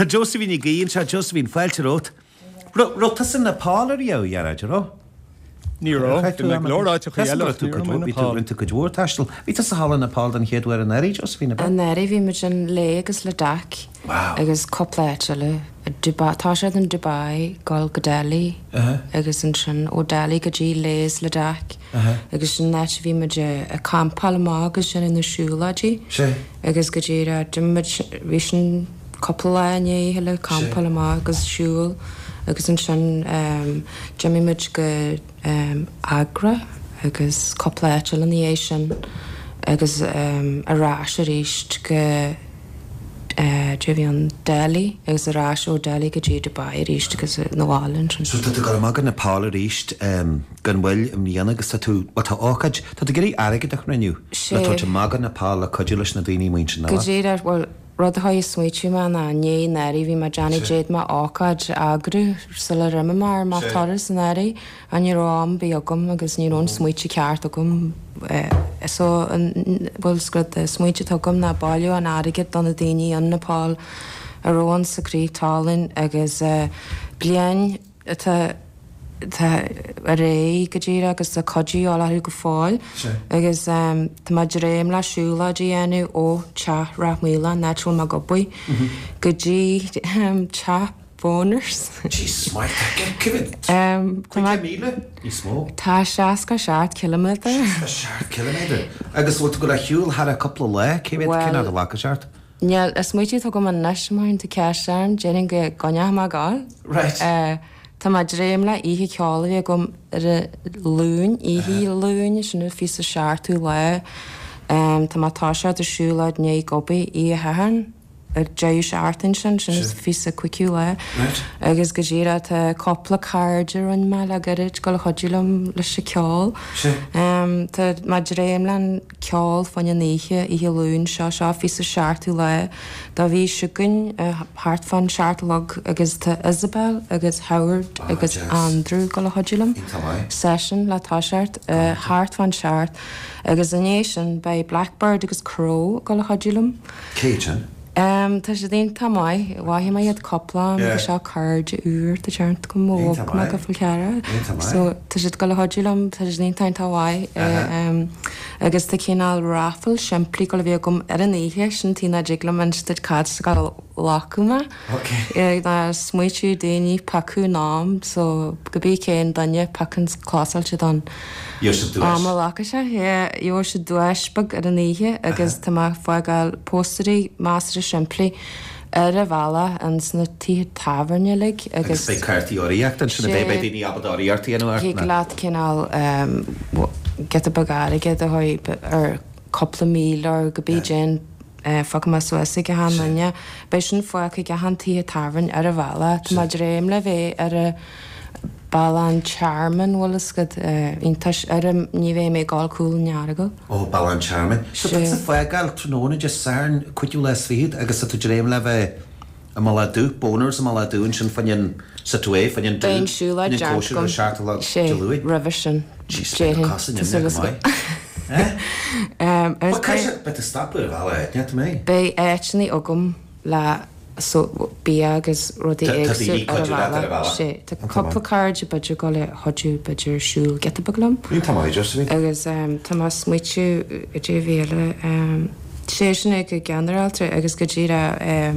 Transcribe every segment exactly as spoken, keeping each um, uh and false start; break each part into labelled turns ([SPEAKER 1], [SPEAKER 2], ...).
[SPEAKER 1] Tá Josephine Gín se Josephine fáilte rót. Rotas in na pálarí ó dhearad ró.
[SPEAKER 2] Níró, le glóráte chuile
[SPEAKER 1] tú go dúir taistal. Bhí sa hála na pál an chéadhar an airí Josephine.
[SPEAKER 3] An airí bhí me an légus le dac agus copléite le tá sé an Dubai gáil go Delhi agus an sin ó Delhi go dtí léas le dac agus sin net bhí me a campal má agus sin in nasúladí agus go dtí bhí sin coppleine le campal má agus siúil agus an sin um, Jimmy Midge go um, Agra agus coppléite le ní sin agus um, arás a ríist go Uh, Drifí an Delhi agus a rás ó Delhi go dtí Dubai ríist agus nóhálann.
[SPEAKER 1] So tá go magan na pála ríist um, gan bhfuil am níana agus tú tá ácaid tá gurí aige ach raniu le tá magan na pála coidir leis na daoine muinte ná.
[SPEAKER 3] Go dtí ar bhfuil rud a haid smuitiú me na né neirí bhí mar Johnny Jade má ácaid agru sa le rimme mar má taras an airí a ní rám bí agam agus nírón smuiti ceart agam so bhfuil scrad smuiti agam na bailú an aige don na daoine an Nepal a róin sa crítálainn agus blian tá a ré go dtíra agus a codí á leú go fáil agus tá maiid réim le siúla déanú ó te rathmíla natural má gobuí go dtí te bóners. Tá seaas go seart kilometr.
[SPEAKER 1] Seart kilometr. Agus bhfuil go le hiúil har a coppla le céhé cinna a lá seart?
[SPEAKER 3] Níl is muitiú tá go man neismáin tú cean déing go gonneach má gáil.
[SPEAKER 1] Right.
[SPEAKER 3] Tá má dréim le ihe ceála gom ar a lún, ihí lún sinna fi a seaartú le tá má tá seart a siúlaid né gobi í a hehan ar déú seaartain sin sin fi a cuiiciú le agus go ddíra tá coppla cardide an me le garid go le chodúlam leis se ceáil. Tá má dréim le ceáil fanne níe ihe lún seo seo fi a seaartú le Tá bhí siúgann hart fan seaartlog agus tá Isabel agus Howard agus Andrew go le chodúlam session le táseart hart fan seart agus inéis sin bei Blackbird agus Crow go le chodúlam.
[SPEAKER 1] Céan?
[SPEAKER 3] Um, tá sé dén tamáid bhaithí mai iad coppla agus seo card úr tá teart go móg me go fuil ceara. So tá siad go le hodúlam tá sé dén tain táhaid agus tá cíál raffle siimplí go le bhí gom ar an éhe sin tína diglam an stid cad go lachúma. Dá smuitiú déanaí pacú nám so go bí céan danne pacans clásáil si don. Am lacha se dúir se dúisbag ar an éhe agus tá fágáil póstarí más siimplí ar a bhela an sna tí tafarne le
[SPEAKER 1] agus bé cartaí oríocht an sinna bé bé daoine abadáíartaí anú
[SPEAKER 3] Hí leat cinál get a bagáige a chuid ar coppla míl ar go bígin fa má suasa go hanne Bei sin foicha go hantíí tafann ar a bhela Tá má réim le bheith ar a Balan Charman bhlas go intas ar ní bhéh mé gáil cool nearagó.
[SPEAKER 1] Ó Balan Charman. So tá sa foiáil tróna just sairn cuiú le svíd agus sa tú réim le bheith a má le dú bóners a má le dún sin fanin sa tú é fanin
[SPEAKER 3] dún siúla
[SPEAKER 1] dearcom sé
[SPEAKER 3] revision.
[SPEAKER 1] Jeez, cosan in mai. What kind of bet a stopper bhile net mé?
[SPEAKER 3] Bei éitní agam le so bí agus rudí éagsú ar bhela sé Tá coppla cardide beidir go le hodú beidir siúil get a baglam. Agus tá má smuitiú i dtí bhéle sé sinna go generaltar agus go ddíra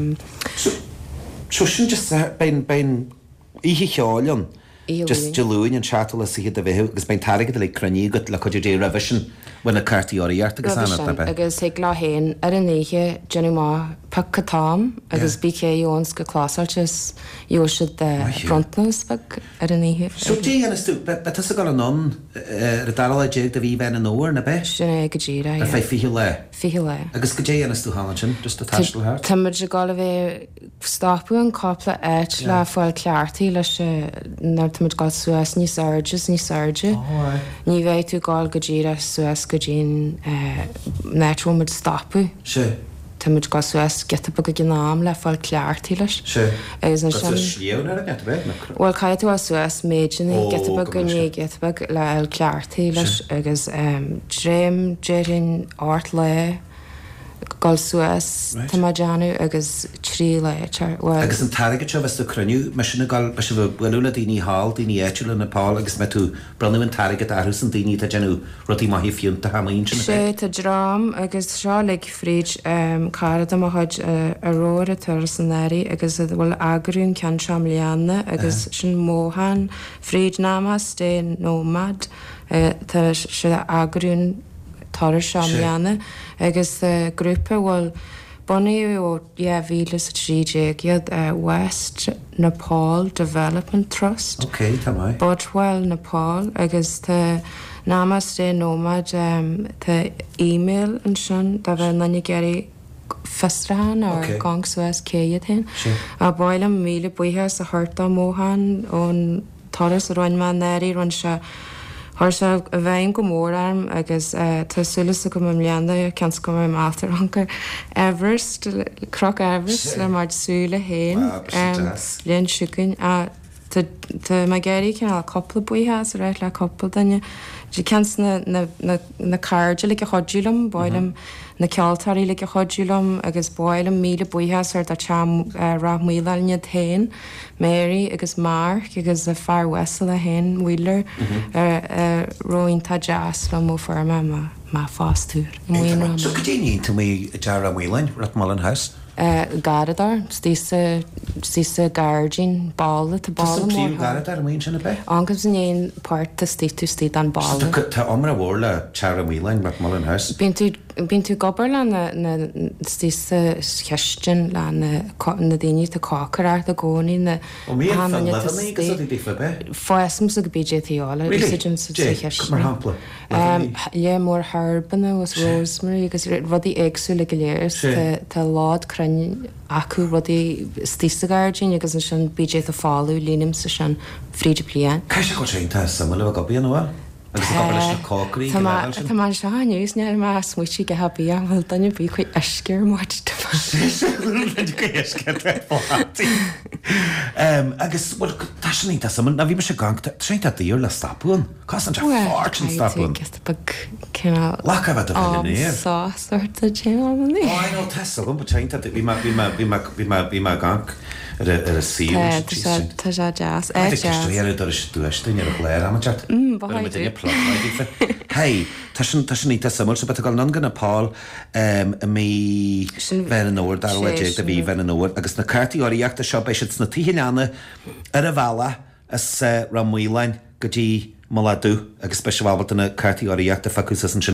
[SPEAKER 1] So sin just ben ihe cheáilm just deúin an chartal a siad a bheith agus ben targad le cruní go le chuidir dé revision buna cartaí oríart agus anna
[SPEAKER 3] agus ag láhéin ar an éige Jenny má pacatám agus bí céúns go clásáiltes dúir si de frontnos ar an éige.
[SPEAKER 1] So dé anú be a go an non ar dar dé a bhí ben an óir na be?
[SPEAKER 3] Sinna go ddíra
[SPEAKER 1] ar fé fihi le
[SPEAKER 3] fihi le.
[SPEAKER 1] Agus go dé anú hálan sin just a taistalthart?
[SPEAKER 3] Tá muid a gála bheith stopú an coppla éit le fáil ceartaí leis nar muid gáil suas níos airdes níos airde. Ní bheith tú gáil go ddíra suas go dtín netrum muid stopú.
[SPEAKER 1] Se.
[SPEAKER 3] Tá muid go suas get go gnáam le fáil ceartaí leis.
[SPEAKER 1] Se.
[SPEAKER 3] Agus an
[SPEAKER 1] sin sliúnar a get bheith?
[SPEAKER 3] Bhil caiith tú a suas méidirna get goní get le ceartaí leis agus dréim déirinn áirt le gáil suas tá má deanú agus trí le
[SPEAKER 1] agus an target se bheits do cruniú me sinna gáil be se bhfuúla daoine hall daoine éitiúla napá agus me tú breú an target athús an daoine a genú rutí maithí fiúnta haíon sin
[SPEAKER 3] sé tá drám agus seo le fríd cara am chuid a róra tar san éirí agus bhfuil agrún cean seam leanna agus sin móhan fríd námas dé nómad tá se agrún tar seam leanna agus grúpa bhfuil bunaí ó dhéhhílas trídéag West Nepal Development Trust.
[SPEAKER 1] Ok, tá mai.
[SPEAKER 3] Bodwell Nepal agus tá námas dé nómad tá e-mail an sin da bheith nanne geirí festrahan ar gang suas céiad hen. A báilem míle buíthe a thuirta móhan ón taras a roiin man éirí ron se Har se a bhein go mórarm agus tásúlas a go m leanda ceans go m átar anchar Everest, croc Everest le mar súla héin leon siúcinn a tá me géirí cin a coppla buíthe a réit le coppla daine ceans na cardide le a chodúlam báilem na cealtarí le a chodúlam agus báilem míle buíthe ar a team ra míleine tain Mary agus Mark agus a far wesel a hen Wheeler roin tá jazz le mó forma má fástúr.
[SPEAKER 1] So go déine tú mé dear a bhhuilein rat mal an haus?
[SPEAKER 3] Garadar, stísa gardín balla tá balla
[SPEAKER 1] mór. Garadar mhain sinna be?
[SPEAKER 3] Angus in éon páirt a stí tú stí an balla.
[SPEAKER 1] Tá omra a bhór le tear a bhhuilein rat mal an haus?
[SPEAKER 3] Bín tú gobar le na stísa cheistin le na daine tá cácar a gcónaí na Fáism sa go bíétíála
[SPEAKER 1] mar hapla.
[SPEAKER 3] Lé mór Harbanna was Rosemary agus rudí éagsú le go léir tá lád crunne acu rudí stísa gardín agus an sin bíé a fáú línim sa sin fríide plian.
[SPEAKER 1] Cai se go sé tá sam le go bíon bhil?
[SPEAKER 3] Tá má seús ne má smuitií go habí an bhfuil danne bí chuid eisceir máid
[SPEAKER 1] agus taí sam na bhí me se gang sé a dtíor le stapún Cá an fáin stapún Lacha bheit a
[SPEAKER 3] sáirta té
[SPEAKER 1] nó te gom teinte bhí me gang ar a sí
[SPEAKER 3] Tá sé jazz
[SPEAKER 1] éidir dúiste ar a léir am chat Hei, tá sin ní samú se bet gáil nan gan napá a mí bhe an óir dar leé a bhí bhe an óir, agus na cartaí áíachta seo béis na tíhineanna ar a bhela as ra muoilein go dtí má dú agus speisiábalta na cartaí áíachta facú san sin